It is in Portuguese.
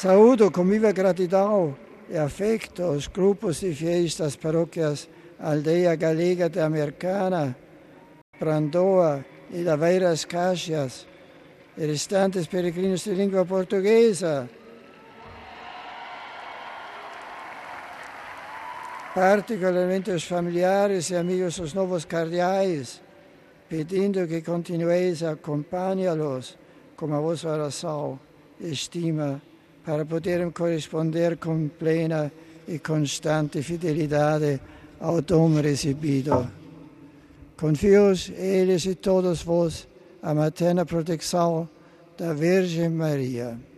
Saúdo com viva gratidão e afecto os grupos de fiéis das paróquias Aldeia Galega de Americana, Brandoa e Laveiras Caxias, e restantes peregrinos de língua portuguesa. Particularmente os familiares e amigos dos novos cardeais, pedindo que continueis a acompanhá-los com a vossa oração e estima, para poderem corresponder com plena e constante fidelidade ao dom recebido. Confio-os, eles e todos vós, a materna proteção da Virgem Maria.